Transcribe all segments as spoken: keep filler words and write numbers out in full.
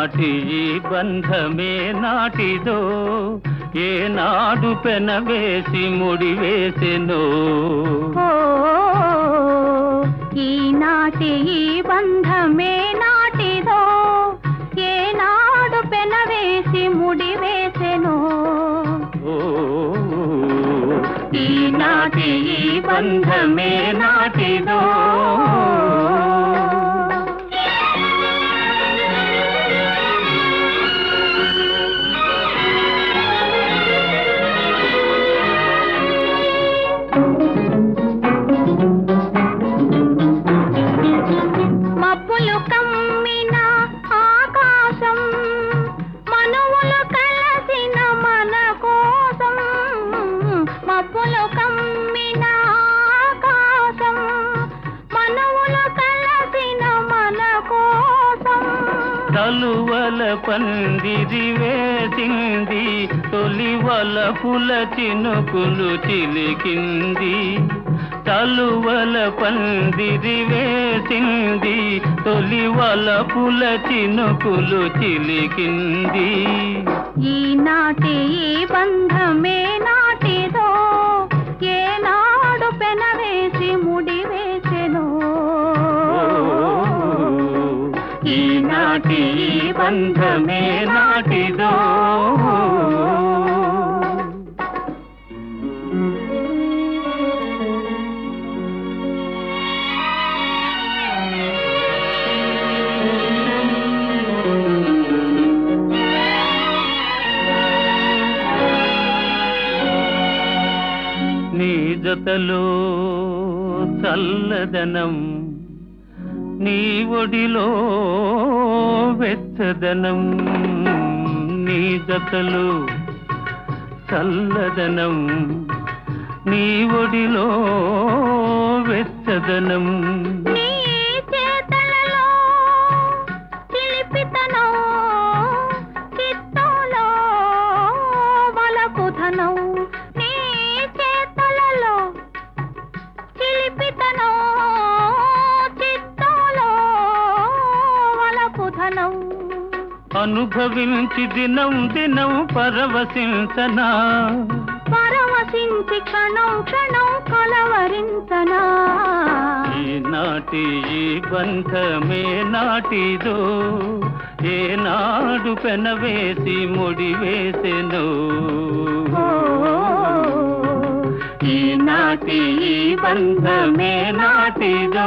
ఈనాటి ఈ బంధమే నాటిదో ఏనాడు పెనవేసి ముడివేసెనో. ఈనాటి ఈ బంధమే నాటిదో ఏనాడు పెనవేసి ముడివేసెనో. ఈనాటి ఈ బంధమే నాటిదో. మబ్బులు కమ్మిన ఆకాశం మనువులు కలసిన మన కోసం. మబ్బులు కమ్మిన ఆకాశం మనువులు కలసిన మన కోసం. తలువల పందిరి వేసింది తొలి వలపుల చినుకులు చిలికింది. తలువల పందిరి వేసింది తొలి వలపుల చినుకులు చిలికింది. ఈనాటి ఈ బంధమే నాటిదో ఏనాడు పెనవేసి ముడివేసెనో. ఈనాటి ఈ బంధమే నాటిదో. నీ జతలో చల్లదనం నీ ఒడిలో వెచ్చదనం. నీ జతలో చల్లదనం నీ ఒడిలో వెచ్చదనం. నీ చేతలలో చిలిపితనం చిత్తంలో వలపుధనం. నీ చేతలలో చిలిపితనం చిత్తంలో వలపుధనం. అనుభవించి దినం దినం పరవశించనా. పరవశించి క్షణం క్షణం కలవరించనా. ఈనాటి ఈ బంధమే నాటిదో ఏనాడు పెనవేసి ముడివేసెనో. ఈనాటి ఈ బంధమే నాటిదో.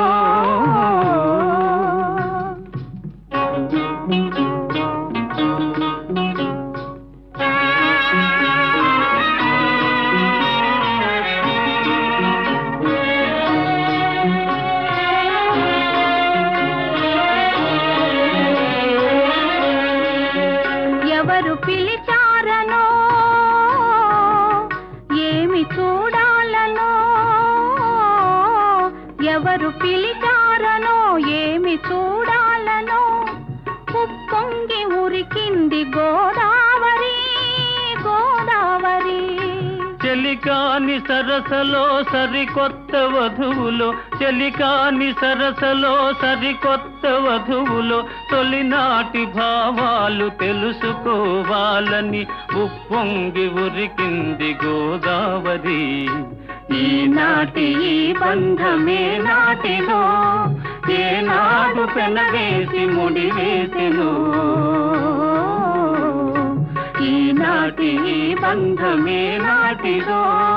ఎవరు పిలిచారనో ఏమి చూడాలనో. ఎవరు పిలిచారనో ఏమి చూడాలనో. ఉప్పొంగి ఉరికింది గోదావరి గోదావరి. చెలికాని సరసలో సరికొత్త వధువులో చెలికాని సరసలో సరికొత్త వధువులో తొలినాటి భావాలు తెలుసుకోవాలని ఉప్పొంగి ఉరికింది గోదావరి. ఈనాటి ఈ బంధమే నాటిదో ఏనాడు పెనవేసి ముడివేసెనో. ఈనాటి ఈ బంధమే నాటిదో.